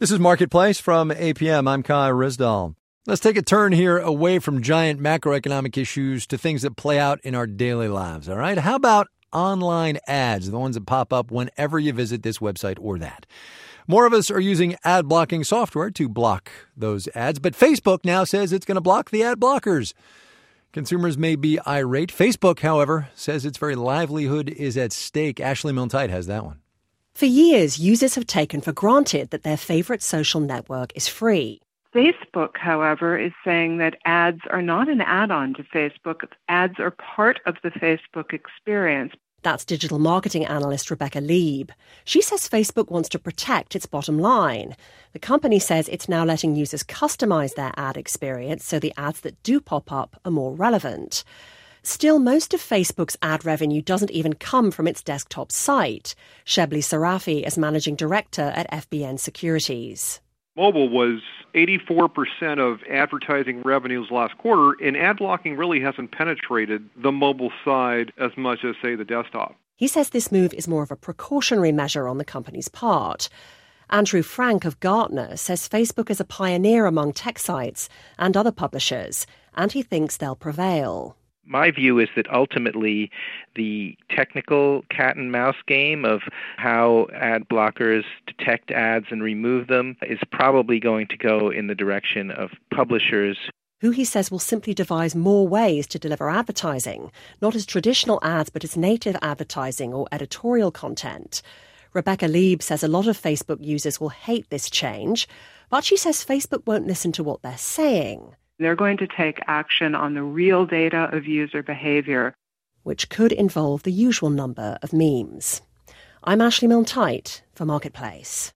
This is Marketplace from APM. I'm Kai Rizdal. Let's take a turn here away from giant macroeconomic issues to things that play out in our daily lives, all right? How about online ads, the ones that pop up whenever you visit this website or that? More of us are using ad blocking software to block those ads, but Facebook now says it's going to block the ad blockers. Consumers may be irate. Facebook, however, says its very livelihood is at stake. Ashley Milne-Tyte has that one. For years, users have taken for granted that their favorite social network is free. Facebook, however, is saying that ads are not an add-on to Facebook. Ads are part of the Facebook experience. That's digital marketing analyst Rebecca Lieb. She says Facebook wants to protect its bottom line. The company says it's now letting users customize their ad experience so the ads that do pop up are more relevant. Still, most of Facebook's ad revenue doesn't even come from its desktop site. Shebly Sarafi is managing director at FBN Securities. Mobile was 84% of advertising revenues last quarter, and ad blocking really hasn't penetrated the mobile side as much as, say, the desktop. He says this move is more of a precautionary measure on the company's part. Andrew Frank of Gartner says Facebook is a pioneer among tech sites and other publishers, and he thinks they'll prevail. My view is that ultimately the technical cat and mouse game of how ad blockers detect ads and remove them is probably going to go in the direction of publishers, who he says will simply devise more ways to deliver advertising, not as traditional ads but as native advertising or editorial content. Rebecca Lieb says a lot of Facebook users will hate this change, but she says Facebook won't listen to what they're saying. They're going to take action on the real data of user behavior, which could involve the usual number of memes. I'm Ashley Milne-Tyte for Marketplace.